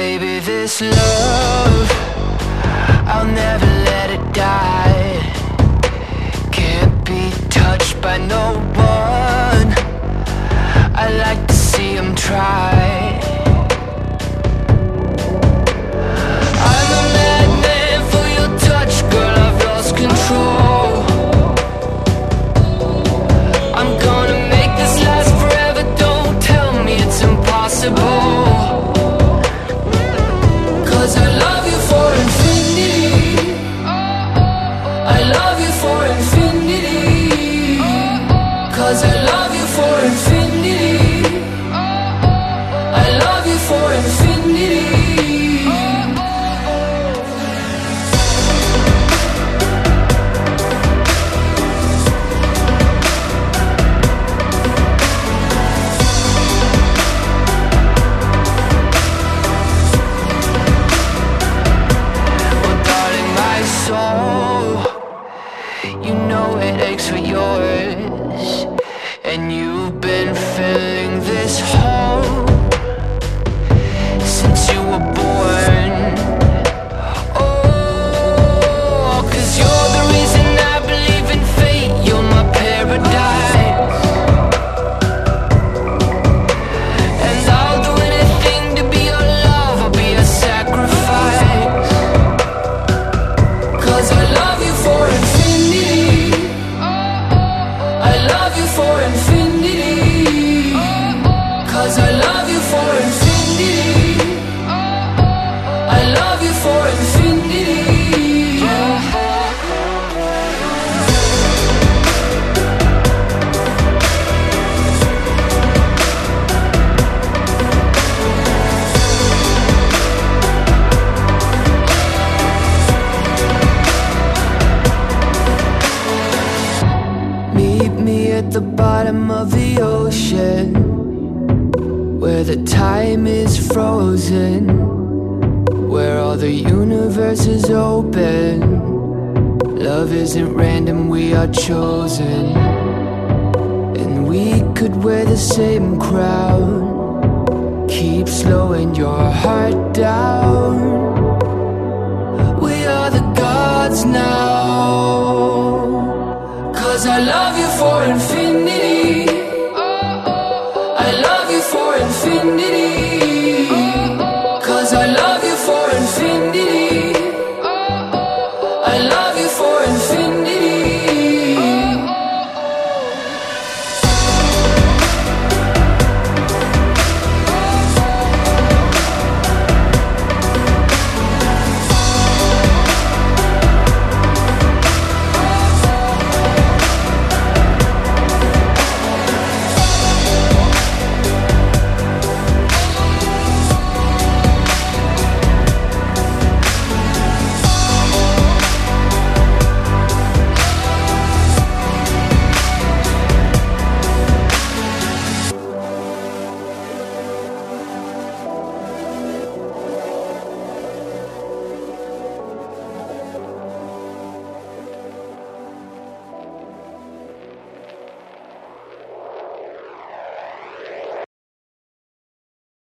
Baby, this love, I'll never let it die. Can't be touched by no one. I like to see them try. I'm a madman for your touch, girl, I've lost control. I'm gonna make this last forever, don't tell me it's impossible. I love you for infinity. I love you for infinity. 'Cause I love you for infinity. I love you for infinity. You know it aches for yours, and you've been filling this hole since you were born. Oh, 'cause you're the reason I believe in fate. You're my paradise, and I'll do anything to be your love. I'll be a sacrifice, 'cause I love you for infinity. I love you for infinity. 'Cause I love you for infinity. I love you for infinity. Meet me at the bottom of the ocean, where the time is frozen, where all the universe is open. Love isn't random, we are chosen. And we could wear the same crown. Keep slowing your heart down. We are the gods now. 'Cause I love you for infinity. I love you for infinity. 'Cause I love you